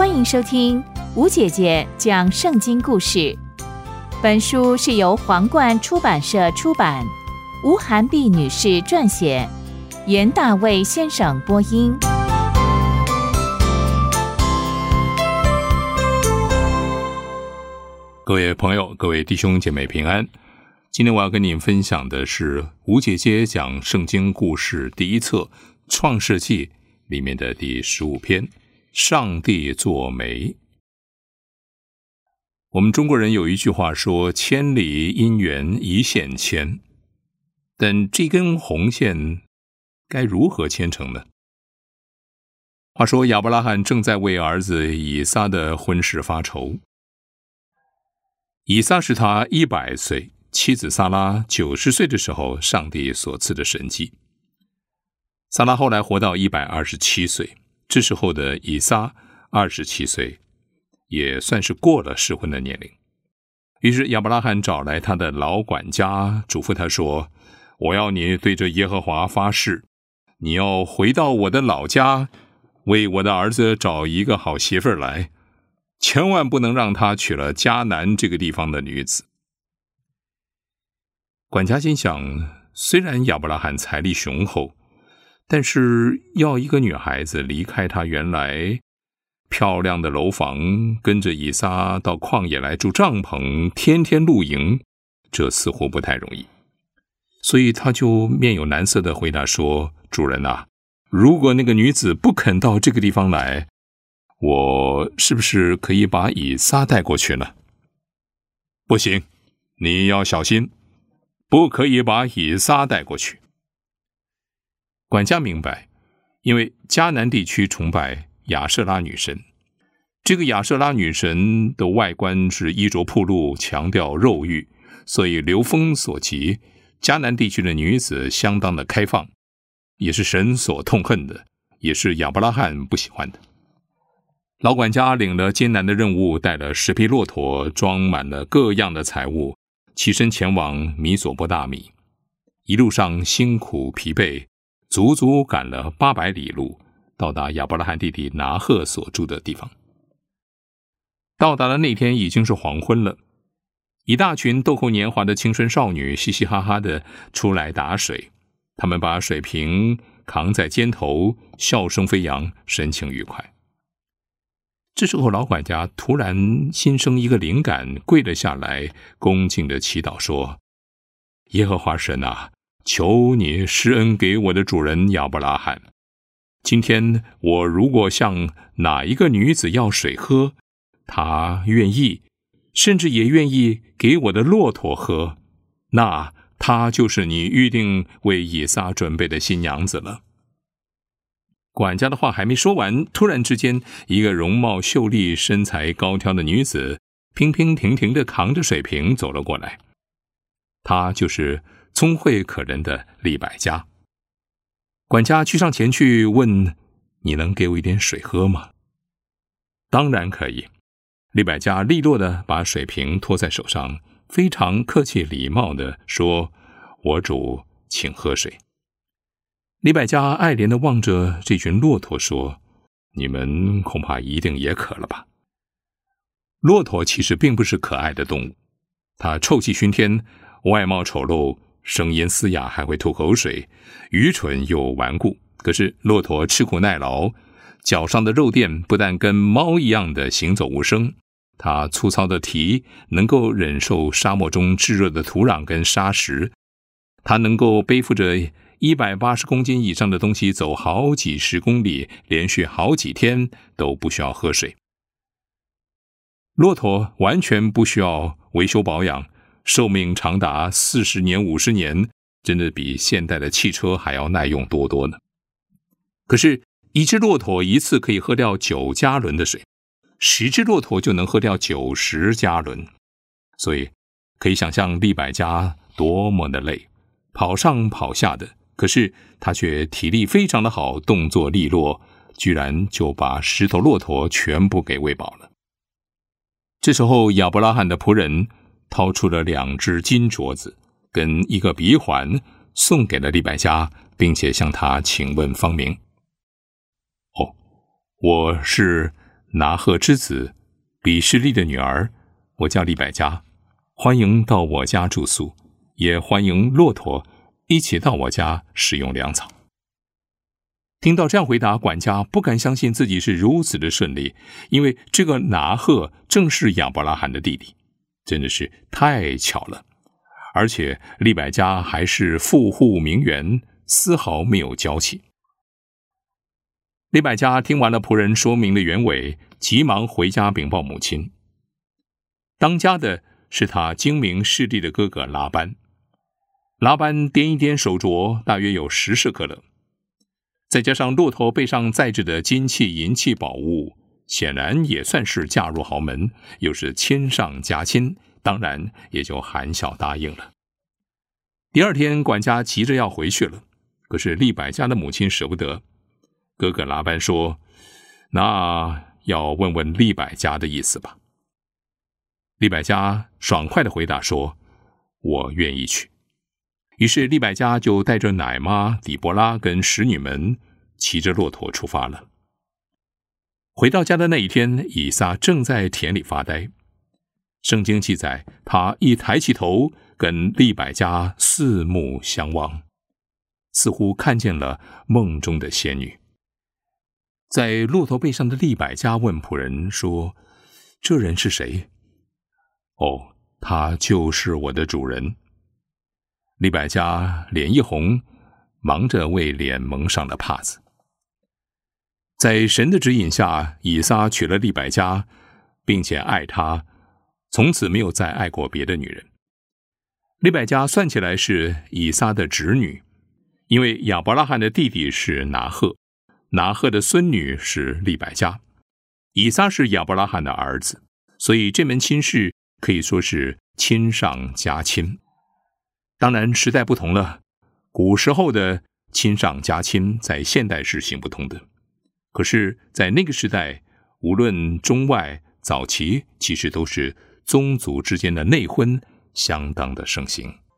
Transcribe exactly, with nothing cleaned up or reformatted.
欢迎收听吴姐姐讲圣经故事。本书是由皇冠出版社出版，吴涵碧女士撰写，袁大卫先生播音。 各位朋友，各位弟兄姐妹平安。今天我要跟你分享的是吴姐姐讲圣经故事第一册创世纪里面的第十五篇，上帝做媒。我们中国人有一句话说，千里姻缘一线牵，但这根红线该如何牵成呢？话说亚伯拉罕正在为儿子以撒的婚事发愁。以撒是他一百岁，妻子撒拉九十岁的时候，上帝所赐的神迹。撒拉后来活到一百二十七岁，这时候的以撒二十七岁，也算是过了适婚的年龄。于是亚伯拉罕找来他的老管家，嘱咐他说：我要你对着耶和华发誓，你要回到我的老家，为我的儿子找一个好媳妇儿来，千万不能让他娶了迦南这个地方的女子。管家心想，虽然亚伯拉罕财力雄厚，但是要一个女孩子离开她原来漂亮的楼房，跟着以撒到旷野来住帐篷，天天露营，这似乎不太容易。所以他就面有难色地回答说：主人啊，如果那个女子不肯到这个地方来，我是不是可以把以撒带过去呢？不行，你要小心，不可以把以撒带过去。管家明白，因为迦南地区崇拜亚舍拉女神，这个亚舍拉女神的外观是衣着暴露，强调肉欲，所以流风所及，迦南地区的女子相当的开放，也是神所痛恨的，也是亚伯拉罕不喜欢的。老管家领了艰难的任务，带了十匹骆驼，装满了各样的财物，起身前往米索波大米。一路上辛苦疲惫，足足赶了八百里路，到达亚伯拉罕弟弟拿鹤所住的地方。到达的那天已经是黄昏了，一大群豆蔻年华的青春少女嘻嘻哈哈的出来打水，他们把水瓶扛在肩头，笑声飞扬，神情愉快。这时候老管家突然心生一个灵感，跪了下来，恭敬的祈祷说：耶和华神啊，求你施恩给我的主人亚伯拉罕。今天我如果向哪一个女子要水喝，她愿意，甚至也愿意给我的骆驼喝，那她就是你预定为以撒准备的新娘子了。管家的话还没说完，突然之间，一个容貌秀丽、身材高挑的女子娉娉婷婷地扛着水瓶走了过来。她就是聪慧可人的利百加。管家居上前去问：你能给我一点水喝吗？当然可以。利百加利落地把水瓶托在手上，非常客气礼貌地说：我主，请喝水。利百加爱怜地望着这群骆驼说：你们恐怕一定也渴了吧？骆驼其实并不是可爱的动物，它臭气熏天，外貌丑陋，声音嘶哑，还会吐口水，愚蠢又顽固。可是骆驼吃苦耐劳，脚上的肉垫不但跟猫一样的行走无声，它粗糙的蹄能够忍受沙漠中炙热的土壤跟沙石，它能够背负着一百八十公斤以上的东西走好几十公里，连续好几天都不需要喝水。骆驼完全不需要维修保养，寿命长达四十年、五十年，真的比现代的汽车还要耐用多多呢。可是，一只骆驼一次可以喝掉九加仑的水，十只骆驼就能喝掉九十加仑。所以，可以想象利百加多么的累，跑上跑下的。可是他却体力非常的好，动作利落，居然就把十头骆驼全部给喂饱了。这时候亚伯拉罕的仆人掏出了两只金镯子跟一个鼻环，送给了利百加，并且向他请问方名。哦，我是拿鹤之子比示利的女儿，我叫利百加，欢迎到我家住宿，也欢迎骆驼一起到我家使用粮草。”听到这样回答，管家不敢相信自己是如此的顺利，因为这个拿鹤正是亚伯拉罕的弟弟，真的是太巧了。而且利百加还是富户名媛，丝毫没有娇气。利百加听完了仆人说明的原委，急忙回家禀报母亲。当家的是他精明势利的哥哥拉班。拉班掂一掂手镯，大约有十舍客勒，再加上骆驼背上载着的金器银器宝物，显然也算是嫁入豪门，又是亲上加亲，当然也就含笑答应了。第二天，管家急着要回去了，可是利百加的母亲舍不得。哥哥拉班说：“那要问问利百加的意思吧。”利百加爽快地回答说：“我愿意去。”于是利百加就带着奶妈底波拉跟使女们骑着骆驼出发了。回到家的那一天，以撒正在田里发呆。圣经记载，他一抬起头，跟利百加四目相望，似乎看见了梦中的仙女。在骆驼背上的利百加问仆人说：“这人是谁？”“哦，他就是我的主人。”利百加脸一红，忙着为脸蒙上了帕子。在神的指引下，以撒娶了利百加，并且爱她，从此没有再爱过别的女人。利百加算起来是以撒的侄女，因为亚伯拉罕的弟弟是拿鹤，拿鹤的孙女是利百加，以撒是亚伯拉罕的儿子，所以这门亲事可以说是亲上加亲。当然时代不同了，古时候的亲上加亲在现代是行不通的，可是在那个时代，无论中外早期，其实都是宗族之间的内婚相当的盛行。